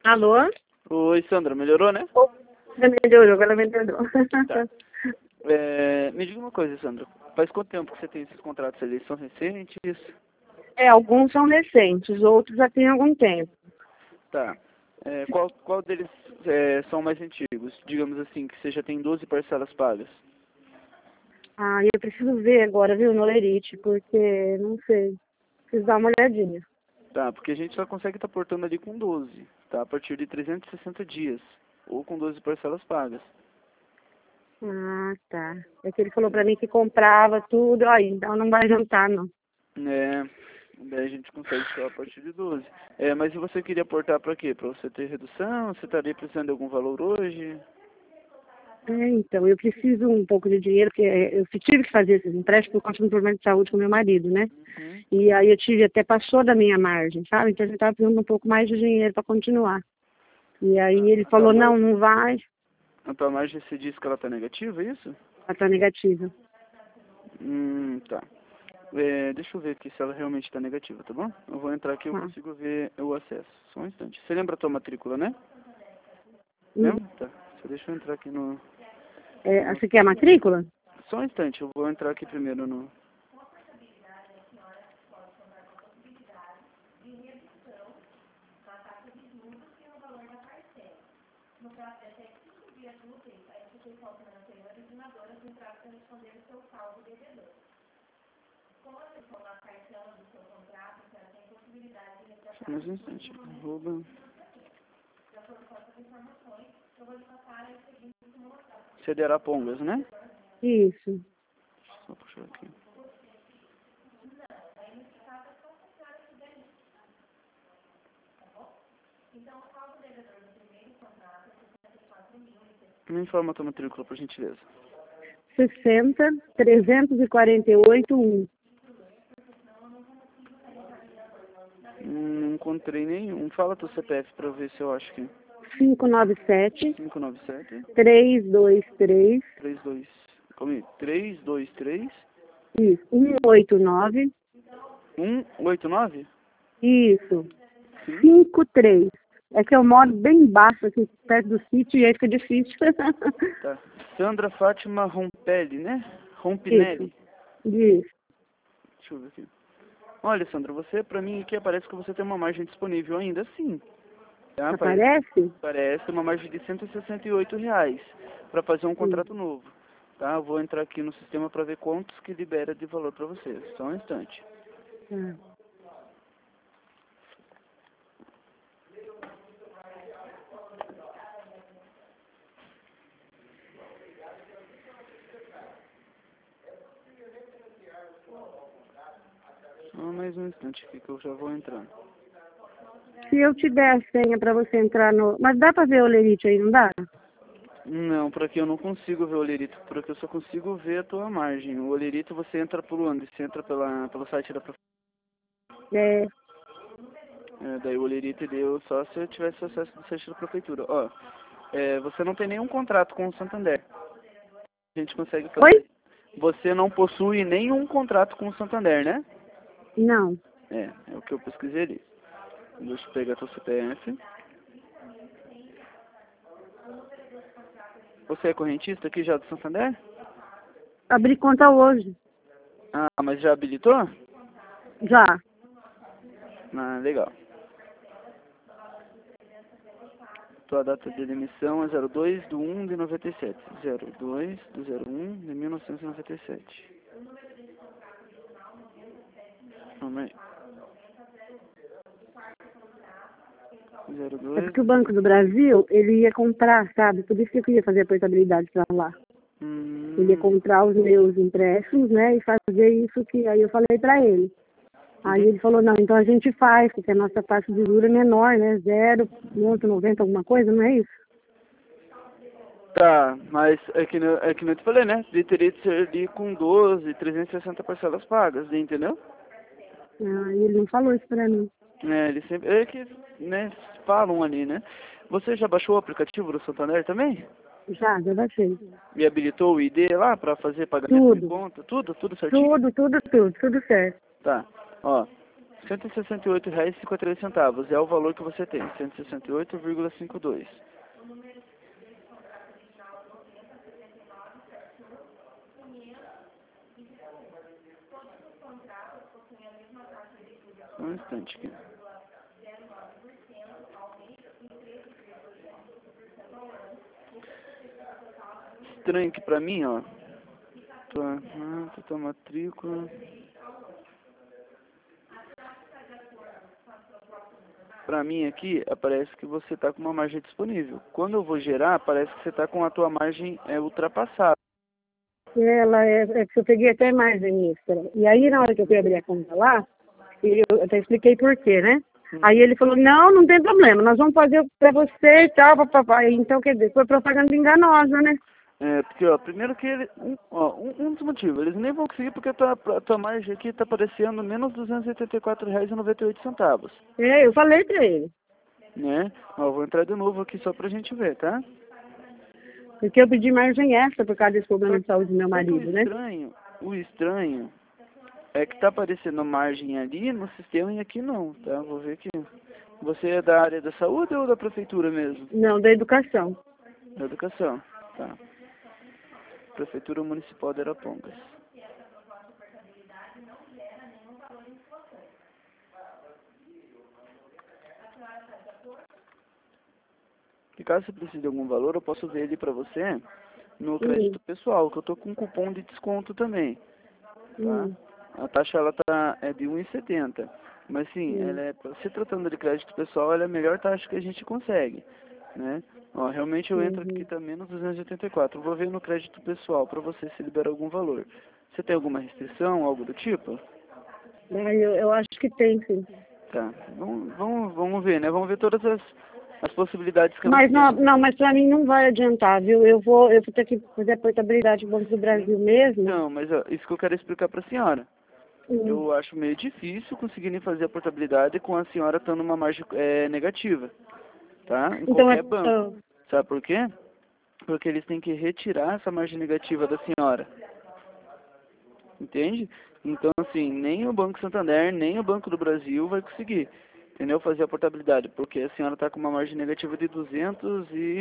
Alô? Oi, Sandra, melhorou, né? Oh, melhorou, agora melhorou. Tá. Me diga uma coisa, Sandra. Faz quanto tempo que você tem esses contratos ali? São recentes? Alguns são recentes, outros já tem algum tempo. Tá. Qual deles são mais antigos? Digamos assim, que você já tem 12 parcelas pagas. Eu preciso ver agora, viu, no Lerite, porque não sei. Preciso dar uma olhadinha. Tá, porque a gente só consegue estar portando ali com 12, tá? A partir de 360 dias. Ou com 12 parcelas pagas. Tá. É que ele falou pra mim que comprava tudo, aí, então não vai adiantar, não. Daí a gente consegue só a partir de 12. Mas e você queria portar pra quê? Pra você ter redução? Você estaria precisando de algum valor hoje? Então, eu preciso um pouco de dinheiro, porque eu tive que fazer esses empréstimos por conta do problema de saúde com meu marido, né? Uhum. E aí eu tive, até passou da minha margem, sabe? Então a gente estava precisando um pouco mais de dinheiro para continuar. E aí ele falou, não vai, A tua margem, você disse que ela tá negativa, é isso? ela tá negativa. Tá. Deixa eu ver aqui se ela realmente está negativa, tá bom? Eu vou entrar aqui e eu consigo ver o acesso. Só um instante. Você lembra a tua matrícula, né? Lembra? Tá. Só deixa eu entrar aqui no... Você quer a matrícula? Só um instante, eu vou entrar aqui primeiro no... Só mais um instante. Arroba... CD Arapongas, né? Isso. Só puxar aqui. Me informa a tua matrícula, por gentileza. 60.348.1. Não encontrei nenhum. Fala teu CPF pra eu ver se eu acho que... 597 597 323 32... Calma aí. 323 isso, 189 189? isso, Sim. 53. É que eu moro bem embaixo aqui, perto do sítio, e aí fica difícil. Tá. Sandra Fátima Rompelli, né? Rompinelli. Isso. Deixa eu ver aqui. Olha, Sandra, você, pra mim aqui aparece que você tem uma margem disponível ainda sim. Tá? Aparece? Parece uma margem de R$ 168 para fazer um contrato novo. Tá? Eu vou entrar aqui no sistema para ver quantos que libera de valor para você. Só um instante. Só mais um instante aqui que eu já vou entrando. Se eu tiver a senha para você entrar no... Mas dá para ver o Lerite aí, não dá? Não, por aqui eu não consigo ver o Olerito, por aqui eu só consigo ver a tua margem. O Olerito você entra por onde? Você entra pelo site da prefeitura. Daí o Olerito deu só se eu tivesse acesso do site da prefeitura. Ó, você não tem nenhum contrato com o Santander. A gente consegue fazer. Oi? Você não possui nenhum contrato com o Santander, né? Não. É o que eu pesquisei ali. Deixa eu pegar teu CPF. Você é correntista aqui já do Santander? Abri conta hoje. Ah, mas já habilitou? Já. Ah, legal. Tua data de demissão é 02/1/97. 02/01/1997. Calma aí. É 02. porque o Banco do Brasil, ele ia comprar, sabe? Por isso que eu queria fazer a portabilidade para lá. Ele ia comprar os meus empréstimos, né? E fazer isso que... Aí eu falei para ele. Aí ele falou, não, então a gente faz, porque a nossa taxa de juros é menor, né? 0,90 alguma coisa, não é isso? Tá, mas é que eu te falei, né? De teria de ser ali com 12, 360 parcelas pagas, entendeu? E ele não falou isso pra mim. Ele sempre... É que, né, falam ali, né? Você já baixou o aplicativo do Santander também? Já baixei. E habilitou o ID lá pra fazer pagamento de conta? Tudo certinho? Tudo certo. Tá, ó. R$168,53 é o valor que você tem, 168,52. Um instante aqui. Estranho que pra mim, ó, tua matrícula. Pra mim aqui, aparece que você tá com uma margem disponível. Quando eu vou gerar, parece que você tá com a tua margem ultrapassada. Ela é que eu peguei até margem extra. E aí, na hora que eu fui abrir a conta lá, eu até expliquei por quê, né? Aí ele falou, não tem problema, nós vamos fazer pra você e tal, papai. Então, quer dizer, foi propaganda enganosa, né? Porque, ó, primeiro que ele, um dos motivos, eles nem vão conseguir porque a tua margem aqui tá aparecendo menos R$284,98. Eu falei pra ele. Né? Ó, vou entrar de novo aqui só pra gente ver, tá? Porque eu pedi margem extra por causa desse problema de saúde do meu marido, né? O estranho é que tá aparecendo margem ali no sistema e aqui não, tá? Vou ver aqui. Você é da área da saúde ou da prefeitura mesmo? Não, da educação. Da educação, tá. Prefeitura Municipal de Arapongas. E caso você precise de algum valor, eu posso ver ele pra você no crédito pessoal, que eu tô com um cupom de desconto também, tá? A taxa ela é de 1,70, mas sim, ela se tratando de crédito pessoal, ela é a melhor taxa que a gente consegue, né? Ó, realmente eu entro aqui, tá menos 284. Vou ver no crédito pessoal para você se libera algum valor. Você tem alguma restrição, algo do tipo? Eu acho que tem, sim. Tá, vamos ver, né? Vamos ver todas as possibilidades que mas mas pra mim não vai adiantar, viu? Eu vou ter que fazer a portabilidade do Banco do Brasil mesmo. Não, mas ó, isso que eu quero explicar pra senhora. Eu acho meio difícil conseguirem fazer a portabilidade com a senhora estando numa margem negativa, tá? Em qualquer banco. Sabe por quê? Porque eles têm que retirar essa margem negativa da senhora. Entende? Então, assim, nem o Banco Santander, nem o Banco do Brasil vai conseguir, entendeu? Fazer a portabilidade, porque a senhora está com uma margem negativa de 200 e...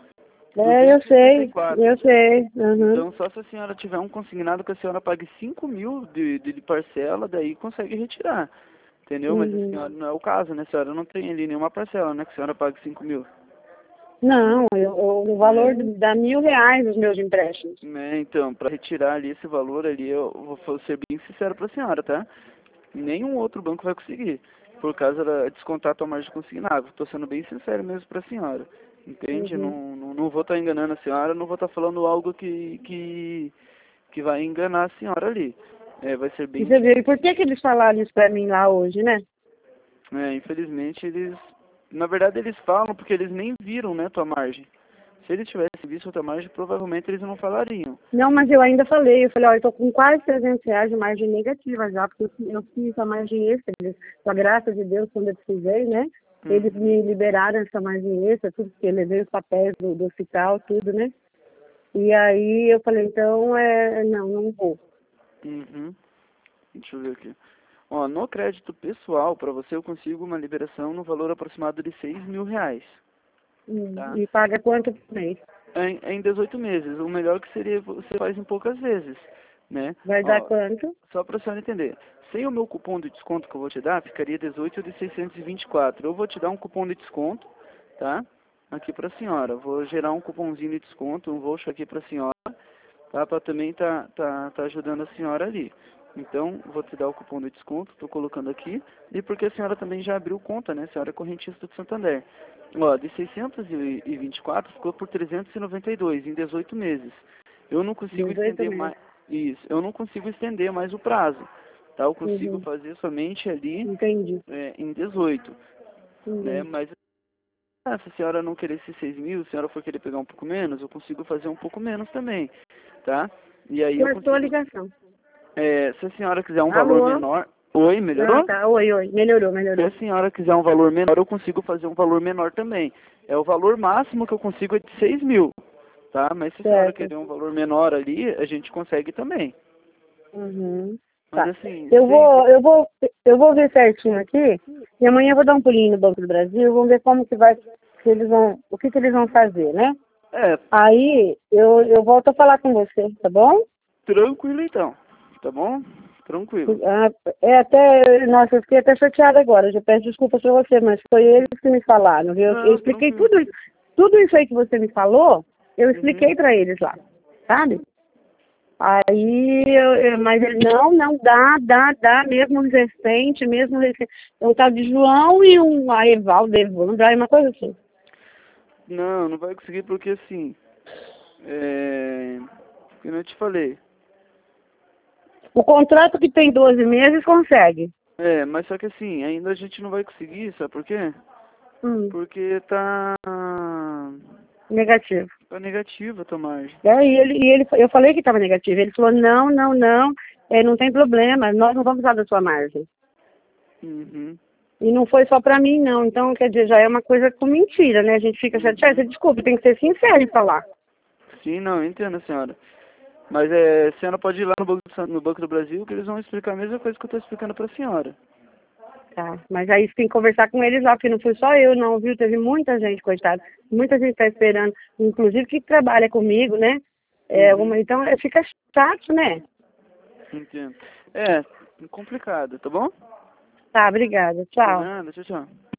eu sei. Então, só se a senhora tiver um consignado que a senhora pague 5 mil de parcela, daí consegue retirar, entendeu? Mas a senhora não é o caso, né? A senhora não tem ali nenhuma parcela, né? Que a senhora pague 5 mil. Não, o valor dá R$1.000 os meus empréstimos. Então, para retirar ali esse valor ali, eu vou ser bem sincero para a senhora, tá? Nenhum outro banco vai conseguir, por causa da descontar a tua margem consignada. Estou sendo bem sincero mesmo para a senhora, entende? Não vou estar enganando a senhora, não vou estar falando algo que vai enganar a senhora ali. Vai ser bem... Você vê, e por que eles falaram isso para mim lá hoje, né? Infelizmente eles... Na verdade eles falam porque eles nem viram, né, tua margem. Se eles tivessem visto a tua margem, provavelmente eles não falariam. Não, mas eu ainda falei, olha, eu tô com quase R$300 de margem negativa já, porque eu fiz a margem extra, com a graça de Deus, quando eu precisei, né? Eles me liberaram essa margem extra, tudo, porque eu levei os papéis do hospital, tudo, né? E aí eu falei, então, não vou. Deixa eu ver aqui. Ó, no crédito pessoal, para você eu consigo uma liberação no valor aproximado de R$6.000. Tá? E paga quanto por mês? Em 18 meses. O melhor que seria você faz em poucas vezes, né? Vai dar quanto? Só para a senhora entender. Sem o meu cupom de desconto que eu vou te dar, ficaria 18 de 624. Eu vou te dar um cupom de desconto, tá? Aqui para a senhora. Vou gerar um cupomzinho de desconto, um voucher aqui para a senhora, tá? Para também tá ajudando a senhora ali. Então, vou te dar o cupom de desconto, estou colocando aqui, e porque a senhora também já abriu conta, né? A senhora é correntista do Santander. Ó, de 624 ficou por 392 em 18 meses. Eu não consigo estender mais. Isso, eu não consigo estender mais o prazo, tá? Eu consigo fazer somente ali em 18, né? Mas se a senhora não querer esses 6 mil, se a senhora for querer pegar um pouco menos, eu consigo fazer um pouco menos também, tá? E aí Cortou a ligação. Se a senhora quiser um valor menor... Oi, melhorou? Tá, oi, melhorou. Se a senhora quiser um valor menor, eu consigo fazer um valor menor também. O valor máximo que eu consigo é de 6 mil, tá? Mas se a senhora querer um valor menor ali, a gente consegue também. Tá. Mas assim... Eu vou ver certinho aqui, e amanhã eu vou dar um pulinho no Banco do Brasil, vamos ver como que vai, o que eles vão fazer, né? Aí eu volto a falar com você, tá bom? Tranquilo então, tá bom? Tranquilo. Nossa, eu fiquei até chateada agora, eu já peço desculpas pra você, mas foi eles que me falaram, viu? Não, Eu expliquei tudo isso aí que você me falou, eu expliquei pra eles lá, sabe? Aí, mas ele, não dá, mesmo resistente, um tal de João e um Evaldo, Evandro, aí uma coisa assim. Não vai conseguir porque assim, como eu te falei. O contrato que tem 12 meses consegue. Mas só que assim, ainda a gente não vai conseguir, sabe por quê? Porque tá Negativo. Tá negativa a tua margem. Eu falei que estava negativo. Ele falou, não, não tem problema, nós não vamos usar da sua margem. Uhum. E não foi só pra mim, não. Então, quer dizer, já é uma coisa com mentira, né? A gente fica chateado. Você desculpa, tem que ser sincero e falar. Sim, não, eu entendo, senhora. Mas a senhora pode ir lá no Banco do Brasil que eles vão explicar a mesma coisa que eu estou explicando para a senhora. Tá, mas aí você tem que conversar com eles lá, porque não foi só eu, não, viu? Teve muita gente, coitada. Muita gente tá esperando, inclusive que trabalha comigo, né? Então fica chato, né? Entendo. Complicado, tá bom? Tá, obrigada. Tchau. Nada, tchau.